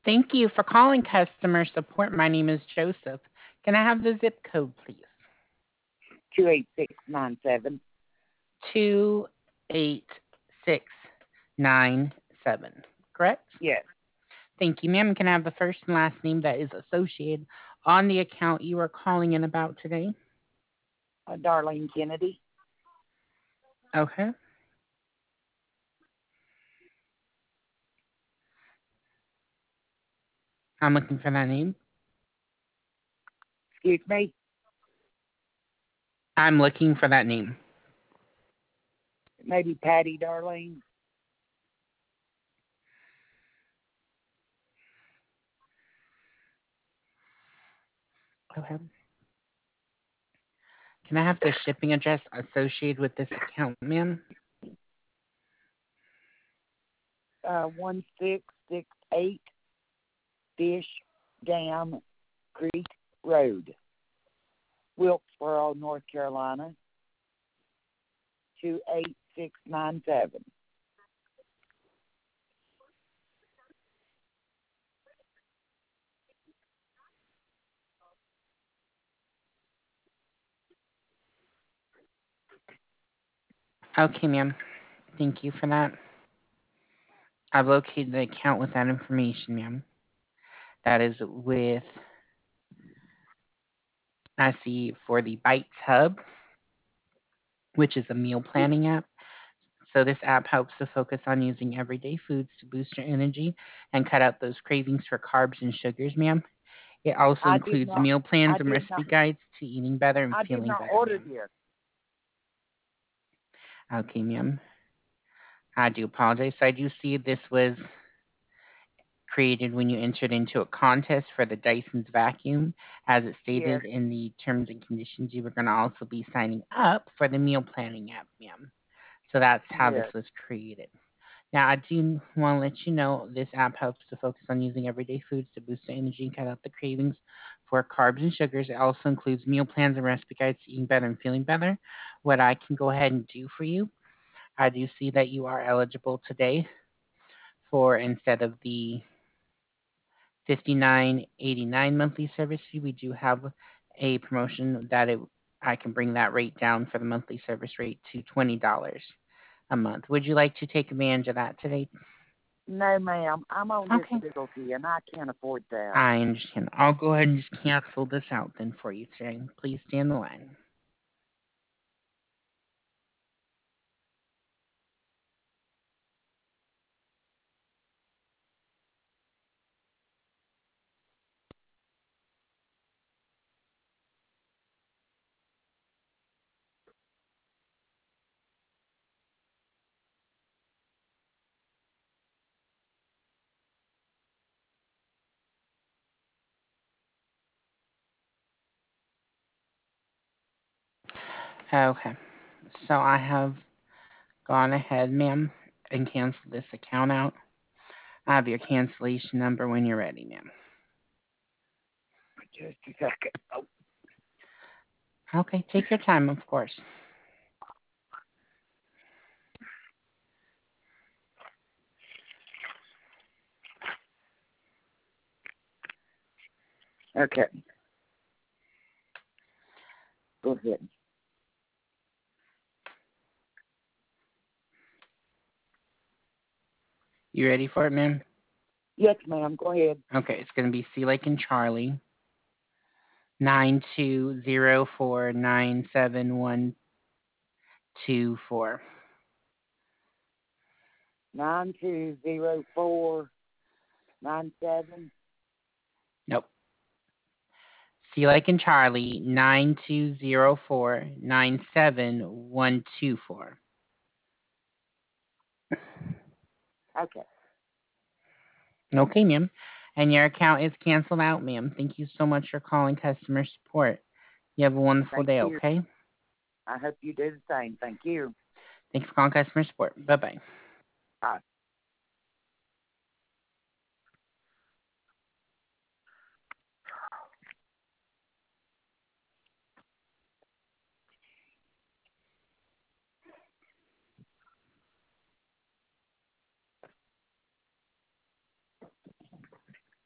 Thank you for calling customer support. My name is Joseph. Can I have the zip code, please? 28697. 28697. Correct? Yes. Thank you, ma'am. Can I have the first and last name that is associated on the account you are calling in about today? Darlene Kennedy. Okay. I'm looking for that name. Excuse me. I'm looking for that name. Maybe Patty Darlene. Okay. Can I have the shipping address associated with this account, ma'am? 1668 Fish Dam Creek Road, Wilkesboro, North Carolina, 28697. Okay, ma'am. Thank you for that. I've located the account with that information, ma'am. That is with, I see, for the Bites Hub, which is a meal planning app. So this app helps to focus on using everyday foods to boost your energy and cut out those cravings for carbs and sugars, ma'am. It also I did includes not. meal I plans and did not. recipe guides to eating better and I did feeling not better, order ma'am. this. Okay, ma'am. I do apologize. So I do see this was created when you entered into a contest for the Dyson's vacuum. As it Yes. stated in the terms and conditions, you were going to also be signing up for the meal planning app, ma'am. So that's how Yes. this was created. Now, I do want to let you know this app helps to focus on using everyday foods to boost the energy and cut out the cravings for carbs and sugars. It also includes meal plans and recipe guides to eating better and feeling better. What I can go ahead and do for you, I do see that you are eligible today for, instead of the 59.89 monthly service fee, we do have a promotion that I can bring that rate down for the monthly service rate to $20 a month. Would you like to take advantage of that today? No, ma'am. I'm on Okay. disability and I can't afford that. I understand. I'll go ahead and just cancel this out then for you today. Please stay on the line. Okay. So I have gone ahead, ma'am, and canceled this account out. I have your cancellation number when you're ready, ma'am. Just a second. Oh, Okay, take your time, of course. okay. Go ahead. You ready for it, ma'am? Yes, ma'am. Go ahead. Okay, it's going to be C like in Charlie, 9204972124. 920497. Nope. C like in Charlie, 9204972124. Okay. Okay, ma'am. And your account is canceled out, ma'am. Thank you so much for calling customer support. You have a wonderful Thank day, you. okay? I hope you do the same. Thank you. Thanks for calling customer support. Bye bye. Bye.